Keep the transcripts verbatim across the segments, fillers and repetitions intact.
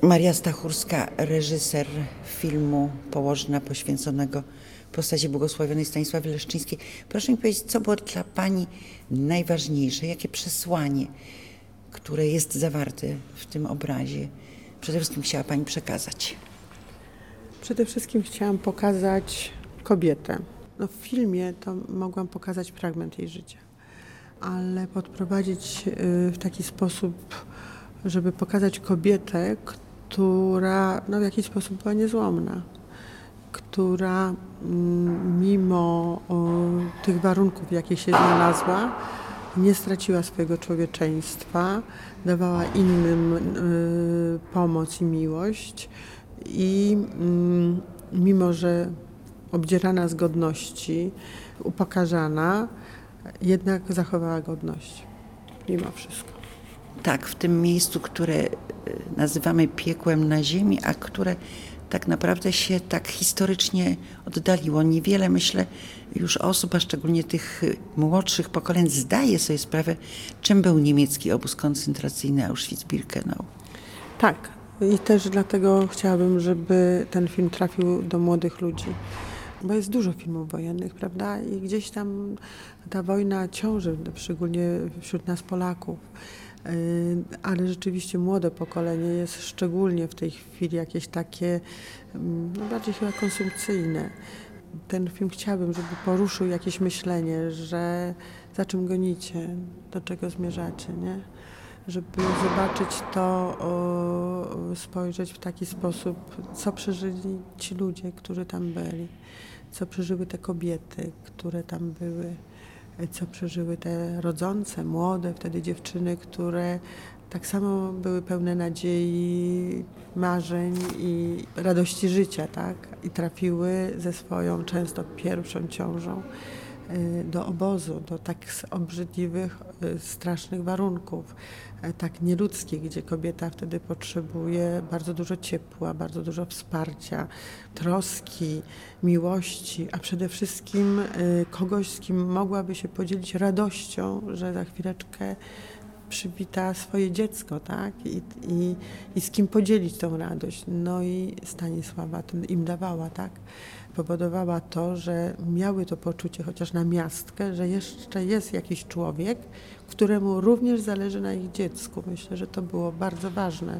Maria Stachurska, reżyser filmu Położna poświęconego postaci błogosławionej Stanisławy Leszczyńskiej. Proszę mi powiedzieć, co było dla Pani najważniejsze, jakie przesłanie, które jest zawarte w tym obrazie, przede wszystkim chciała Pani przekazać? Przede wszystkim chciałam pokazać kobietę. No w filmie to mogłam pokazać fragment jej życia, ale podprowadzić w taki sposób, żeby pokazać kobietę, która no, w jakiś sposób była niezłomna, która mimo o, tych warunków, w jakich się znalazła, nie straciła swojego człowieczeństwa, dawała innym y, pomoc i miłość i y, mimo, że obdzierana z godności, upokarzana, jednak zachowała godność mimo wszystko. Tak, w tym miejscu, które nazywamy piekłem na ziemi, a które tak naprawdę się tak historycznie oddaliło. Niewiele, myślę, już osób, a szczególnie tych młodszych pokoleń, zdaje sobie sprawę, czym był niemiecki obóz koncentracyjny Auschwitz-Birkenau. Tak, i też dlatego chciałabym, żeby ten film trafił do młodych ludzi. Bo jest dużo filmów wojennych, prawda? I gdzieś tam ta wojna ciąży, szczególnie wśród nas Polaków. Ale rzeczywiście młode pokolenie jest szczególnie w tej chwili jakieś takie no bardziej chyba konsumpcyjne. Ten film chciałabym, żeby poruszył jakieś myślenie, że za czym gonicie, do czego zmierzacie, nie? Żeby zobaczyć to, o, spojrzeć w taki sposób, co przeżyli ci ludzie, którzy tam byli, co przeżyły te kobiety, które tam były, co przeżyły te rodzące, młode wtedy dziewczyny, które tak samo były pełne nadziei, marzeń i radości życia, tak? I trafiły ze swoją często pierwszą ciążą do obozu, do tak obrzydliwych, strasznych warunków, tak nieludzkich, gdzie kobieta wtedy potrzebuje bardzo dużo ciepła, bardzo dużo wsparcia, troski, miłości, a przede wszystkim kogoś, z kim mogłaby się podzielić radością, że za chwileczkę przywita swoje dziecko, tak? I, i, i z kim podzielić tą radość. No i Stanisława to im dawała, tak? Powodowała to, że miały to poczucie, chociaż na miastkę, że jeszcze jest jakiś człowiek, któremu również zależy na ich dziecku. Myślę, że to było bardzo ważne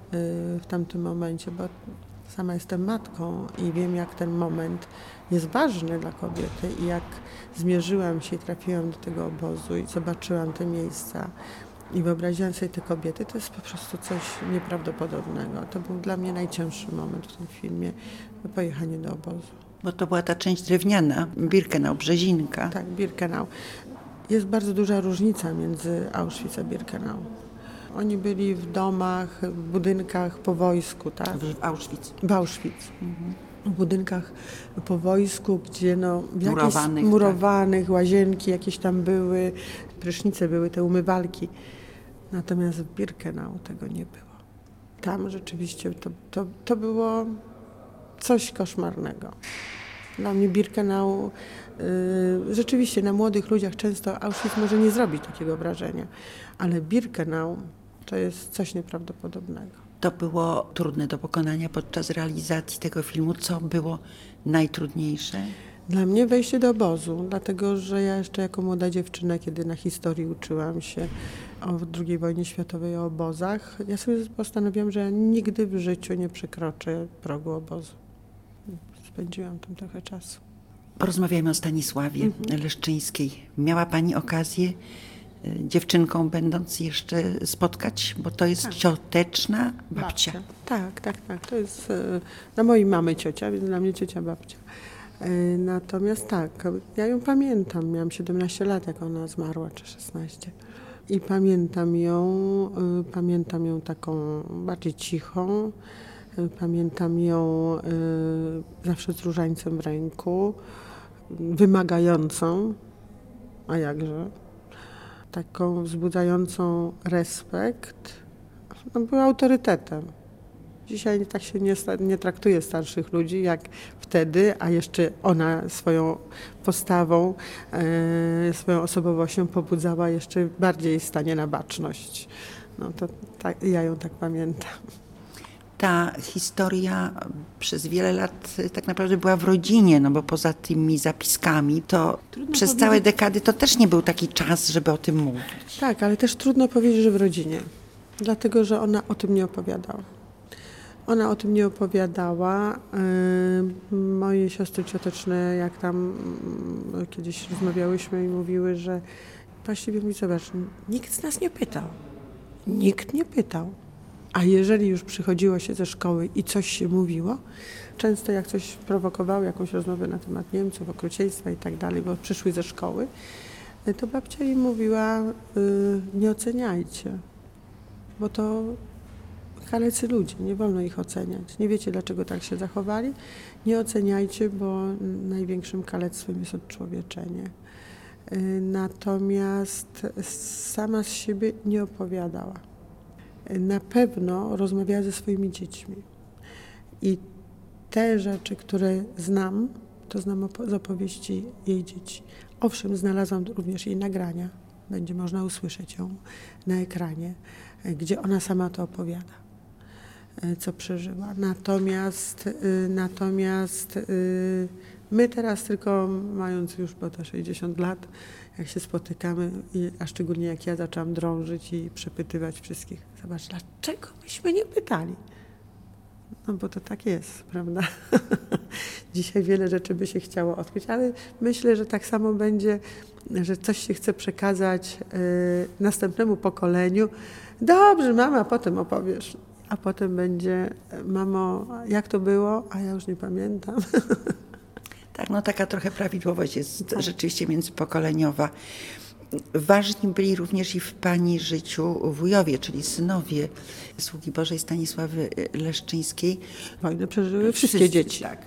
w tamtym momencie, bo sama jestem matką i wiem, jak ten moment jest ważny dla kobiety i jak zmierzyłam się i trafiłam do tego obozu i zobaczyłam te miejsca i wyobraziłam sobie te kobiety, to jest po prostu coś nieprawdopodobnego. To był dla mnie najcięższy moment w tym filmie, pojechanie do obozu. Bo to była ta część drewniana, Birkenau, Brzezinka. Tak, Birkenau. Jest bardzo duża różnica między Auschwitz a Birkenau. Oni byli w domach, w budynkach po wojsku, tak? W Auschwitz. W Auschwitz. Mhm. W budynkach po wojsku, gdzie no, w murowanych, murowanych, tak. Łazienki jakieś tam były, prysznice były, te umywalki. Natomiast w Birkenau tego nie było. Tam rzeczywiście to, to, to było coś koszmarnego. Dla mnie Birkenau, yy, rzeczywiście na młodych ludziach często Auschwitz może nie zrobić takiego wrażenia, ale Birkenau to jest coś nieprawdopodobnego. To było trudne do pokonania podczas realizacji tego filmu. Co było najtrudniejsze? Dla mnie wejście do obozu, dlatego że ja jeszcze jako młoda dziewczyna, kiedy na historii uczyłam się o drugiej wojnie światowej, o obozach, ja sobie postanowiłam, że ja nigdy w życiu nie przekroczę progu obozu. Spędziłam tam trochę czasu. Porozmawiajmy o Stanisławie mhm. Leszczyńskiej. Miała Pani okazję dziewczynką będąc jeszcze spotkać, bo to jest tak. cioteczna babcia. babcia. Tak, tak, tak. To jest dla mojej mamy ciocia, więc dla mnie ciocia babcia. Natomiast tak, ja ją pamiętam, miałam siedemnaście lat, jak ona zmarła, czy szesnaście. I pamiętam ją, pamiętam ją taką bardziej cichą, pamiętam ją zawsze z różańcem w ręku, wymagającą, a jakże, taką wzbudzającą respekt, no, była autorytetem. Dzisiaj tak się nie, nie traktuje starszych ludzi jak wtedy, a jeszcze ona swoją postawą, e, swoją osobowością pobudzała jeszcze bardziej stanie na baczność. No to tak, ja ją tak pamiętam. ta historia przez wiele lat tak naprawdę była w rodzinie, no bo poza tymi zapiskami, to Trudno przez powiedzieć. całe dekady to też nie był taki czas, żeby o tym mówić. Tak, ale też trudno powiedzieć, że w rodzinie, dlatego że ona o tym nie opowiadała. Ona o tym nie opowiadała. Yy, Moje siostry cioteczne, jak tam yy, kiedyś rozmawiałyśmy i mówiły, że właściwie mówi, zobacz, nikt z nas nie pytał. Nikt nie pytał. A jeżeli już przychodziło się ze szkoły i coś się mówiło, często jak coś prowokowało, jakąś rozmowę na temat Niemców, okrucieństwa i tak dalej, bo przyszły ze szkoły, to babcia im mówiła, yy, nie oceniajcie, bo to kalecy ludzie, nie wolno ich oceniać. Nie wiecie, dlaczego tak się zachowali. Nie oceniajcie, bo największym kalectwem jest odczłowieczenie. Yy, Natomiast sama z siebie nie opowiadała. Na pewno rozmawiała ze swoimi dziećmi. I te rzeczy, które znam, to znam opo- z opowieści jej dzieci. Owszem, znalazłam również jej nagrania. Będzie można usłyszeć ją na ekranie, gdzie ona sama to opowiada, co przeżyła. Natomiast, y, natomiast y, my teraz tylko, mając już po te sześćdziesiąt lat, jak się spotykamy, i, a szczególnie jak ja zaczęłam drążyć i przepytywać wszystkich, zobacz, dlaczego myśmy nie pytali? No bo to tak jest, prawda? Dzisiaj wiele rzeczy by się chciało odkryć, ale myślę, że tak samo będzie, że coś się chce przekazać y, następnemu pokoleniu. Dobrze, mama, potem opowiesz. A potem będzie, mamo, jak to było? A ja już nie pamiętam. Tak, no taka trochę prawidłowość jest Tak. rzeczywiście międzypokoleniowa. Ważni byli również i w pani życiu wujowie, czyli synowie sługi Bożej Stanisławy Leszczyńskiej. Wojnę przeżyły wszystkie Wszyscy, dzieci. Tak.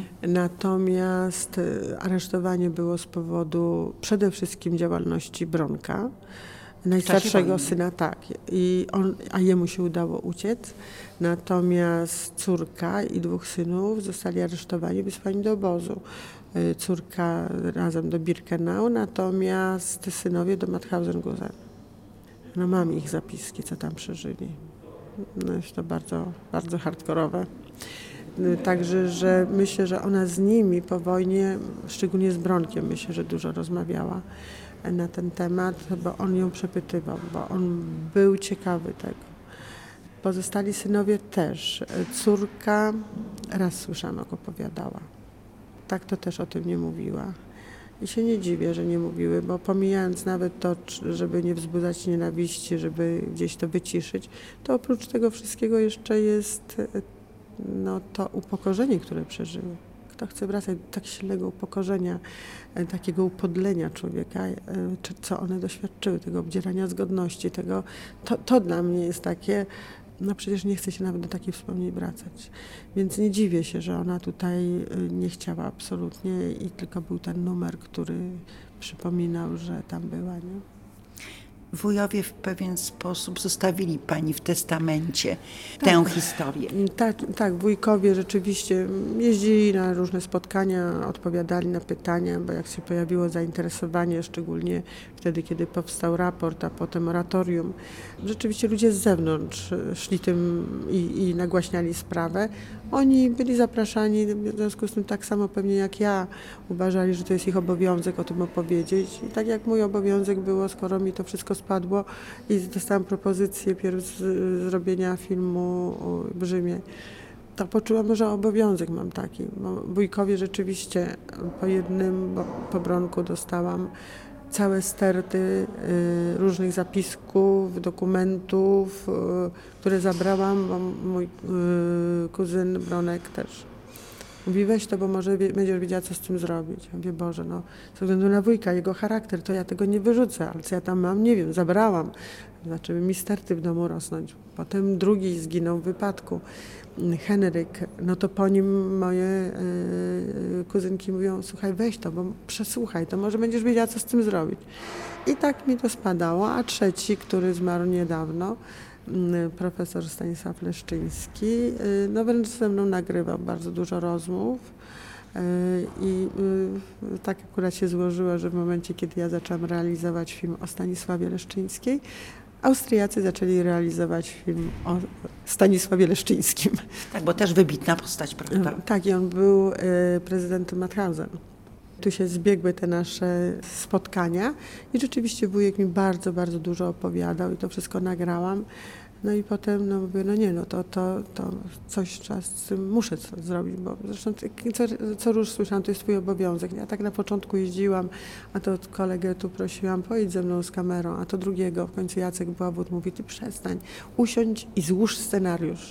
Natomiast y, aresztowanie było z powodu przede wszystkim działalności Bronka, najstarszego wojny. syna, tak, i on, a jemu się udało uciec. Natomiast córka i dwóch synów zostali aresztowani, wysłani do obozu. Y, Córka razem do Birkenau, natomiast synowie do Mauthausen-Gusen. No mam ich zapiski, co tam przeżyli. No jest to bardzo, bardzo hardkorowe. Także, że myślę, że ona z nimi po wojnie, szczególnie z Bronkiem, myślę, że dużo rozmawiała na ten temat, bo on ją przepytywał, bo on był ciekawy tego. Pozostali synowie też. Córka raz słyszałam, jak opowiadała. Tak to też o tym nie mówiła. I się nie dziwię, że nie mówiły, bo pomijając nawet to, żeby nie wzbudzać nienawiści, żeby gdzieś to wyciszyć, to oprócz tego wszystkiego jeszcze jest no, to upokorzenie, które przeżyły. Kto chce wracać do tak silnego upokorzenia, takiego upodlenia człowieka, czy co one doświadczyły, tego obdzierania z godności, tego, to, to dla mnie jest takie, no przecież nie chce się nawet do takich wspomnień wracać. Więc nie dziwię się, że ona tutaj nie chciała absolutnie i tylko był ten numer, który przypominał, że tam była, nie? Wujowie w pewien sposób zostawili pani w testamencie tę historię. Tak, tak, wujkowie rzeczywiście jeździli na różne spotkania, odpowiadali na pytania, bo jak się pojawiło zainteresowanie, szczególnie wtedy, kiedy powstał raport, a potem oratorium, rzeczywiście ludzie z zewnątrz szli tym i, i nagłaśniali sprawę. Oni byli zapraszani, w związku z tym tak samo pewnie jak ja uważali, że to jest ich obowiązek o tym opowiedzieć. I tak jak mój obowiązek było, skoro mi to wszystko spadło i dostałam propozycję pierw z, zrobienia filmu w Rzymie, to poczułam, że obowiązek mam taki. Bo wujkowie rzeczywiście po jednym po Bronku dostałam całe sterty y, różnych zapisków, dokumentów, y, które zabrałam, bo mój y, kuzyn Bronek też mówi, weź to, bo może wie, będziesz wiedziała, co z tym zrobić. Ja mówię, Boże, no, ze względu na wujka, jego charakter, to ja tego nie wyrzucę, ale co ja tam mam, nie wiem, zabrałam. Zaczęły mi sterty w domu rosnąć. Potem drugi zginął w wypadku, Henryk, no to po nim moje y, kuzynki mówią, słuchaj, weź to, bo przesłuchaj to, może będziesz wiedziała, co z tym zrobić. I tak mi to spadało, a trzeci, który zmarł niedawno, profesor Stanisław Leszczyński, no wręcz ze mną nagrywał bardzo dużo rozmów i tak akurat się złożyło, że w momencie, kiedy ja zaczęłam realizować film o Stanisławie Leszczyńskiej, Austriacy zaczęli realizować film o Stanisławie Leszczyńskim. Tak, bo też wybitna postać, prawda? Tak, i on był e, prezydentem Mauthausen. Tu się zbiegły te nasze spotkania i rzeczywiście wujek mi bardzo, bardzo dużo opowiadał i to wszystko nagrałam. No i potem no mówię, no nie, no to, to, to coś trzeba z tym, muszę coś zrobić, bo zresztą co, co róż słyszałam, to jest twój obowiązek. Ja tak na początku jeździłam, a to kolegę tu prosiłam, pojedź ze mną z kamerą, a to drugiego, w końcu Jacek Błabut mówi, ty przestań, usiądź i złóż scenariusz.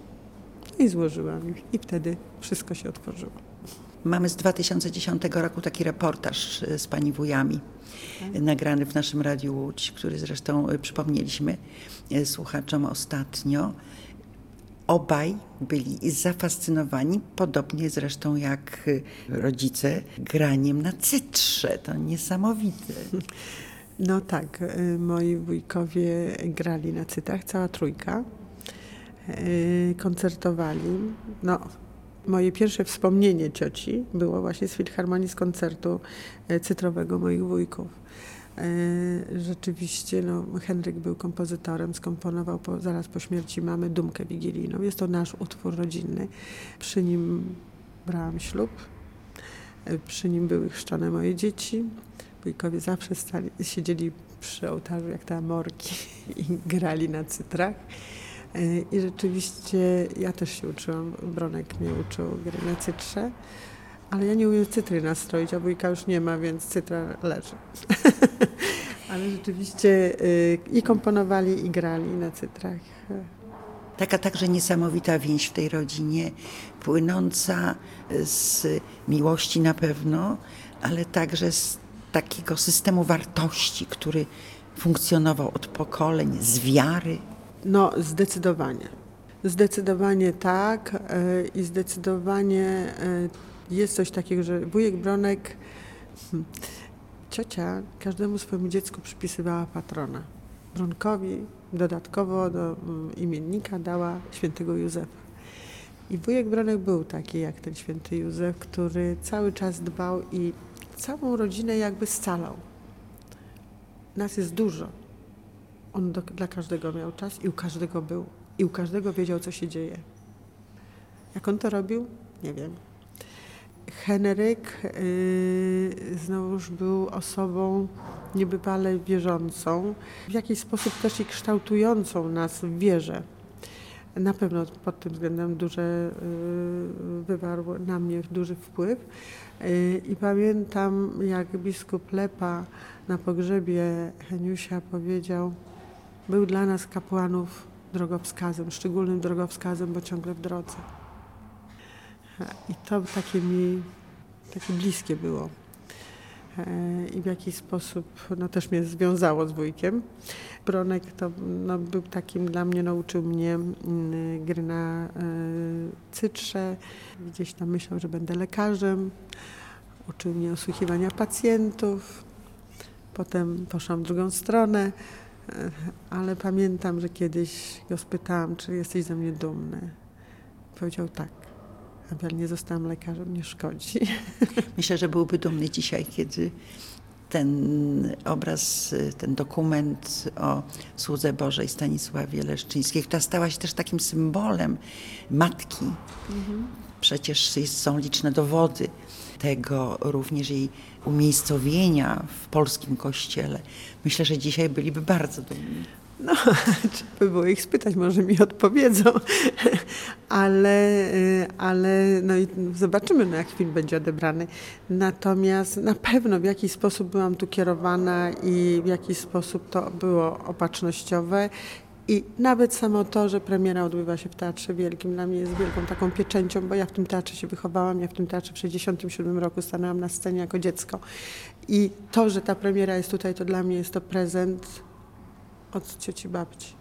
I złożyłam i wtedy wszystko się otworzyło. Mamy z dwa tysiące dziesiątego roku taki reportaż z pani wujami, tak, nagrany w naszym Radiu Łódź, który zresztą przypomnieliśmy słuchaczom ostatnio. Obaj byli zafascynowani, podobnie zresztą jak rodzice, graniem na cytrze. To niesamowite. No tak, moi wujkowie grali na cytrach, cała trójka. Koncertowali. No, moje pierwsze wspomnienie cioci było właśnie z Filharmonii, z koncertu cytrowego moich wujków. Rzeczywiście no, Henryk był kompozytorem, skomponował po, zaraz po śmierci mamy Dumkę Wigilijną. Jest to nasz utwór rodzinny. Przy nim brałam ślub, przy nim były chrzczone moje dzieci. Wujkowie zawsze stali, siedzieli przy ołtarzu jak te amorki i grali na cytrach. I rzeczywiście ja też się uczyłam, Bronek mnie uczył gry na cytrze, ale ja nie umiem cytry nastroić, a wujka już nie ma, więc cytra leży. Ale rzeczywiście i komponowali, i grali na cytrach. Taka także niesamowita więź w tej rodzinie, płynąca z miłości na pewno, ale także z takiego systemu wartości, który funkcjonował od pokoleń, z wiary. No, zdecydowanie. Zdecydowanie tak i zdecydowanie jest coś takiego, że wujek Bronek, ciocia każdemu swojemu dziecku przypisywała patrona. Bronkowi dodatkowo do imiennika dała świętego Józefa. I wujek Bronek był taki jak ten święty Józef, który cały czas dbał i całą rodzinę jakby scalał. Nas jest dużo. On do, dla każdego miał czas i u każdego był. I u każdego wiedział, co się dzieje. Jak on to robił? Nie wiem. Henryk yy, znowuż był osobą niebywale wierzącą, w jakiś sposób też i kształtującą nas w wierze. Na pewno pod tym względem duże, yy, wywarł na mnie duży wpływ. Yy, I pamiętam, jak biskup Lepa na pogrzebie Heniusia powiedział, był dla nas kapłanów drogowskazem, szczególnym drogowskazem, bo ciągle w drodze. I to takie mi takie bliskie było. I w jakiś sposób no, też mnie związało z wujkiem. Bronek to no, był takim dla mnie, nauczył mnie gry na y, cytrze. Gdzieś tam myślał, że będę lekarzem. Uczył mnie osłuchiwania pacjentów. Potem poszłam w drugą stronę. Ale pamiętam, że kiedyś go spytałam, czy jesteś ze mnie dumny. Powiedział tak, ale nie zostałam lekarzem, nie szkodzi. Myślę, że byłby dumny dzisiaj, kiedy ten obraz, ten dokument o słudze Bożej Stanisławie Leszczyńskiej, która stała się też takim symbolem matki. Mhm. Przecież jest, są liczne dowody tego, również jej umiejscowienia w polskim kościele. Myślę, że dzisiaj byliby bardzo dumni. No, trzeba by było ich spytać, może mi odpowiedzą, ale, ale no i zobaczymy, no jak film będzie odebrany. Natomiast na pewno w jakiś sposób byłam tu kierowana i w jakiś sposób to było opatrznościowe. I nawet samo to, że premiera odbywa się w Teatrze Wielkim, dla mnie jest wielką taką pieczęcią, bo ja w tym teatrze się wychowałam, ja w tym teatrze w sześćdziesiątym siódmym roku stanęłam na scenie jako dziecko. I to, że ta premiera jest tutaj, to dla mnie jest to prezent od cioci babci.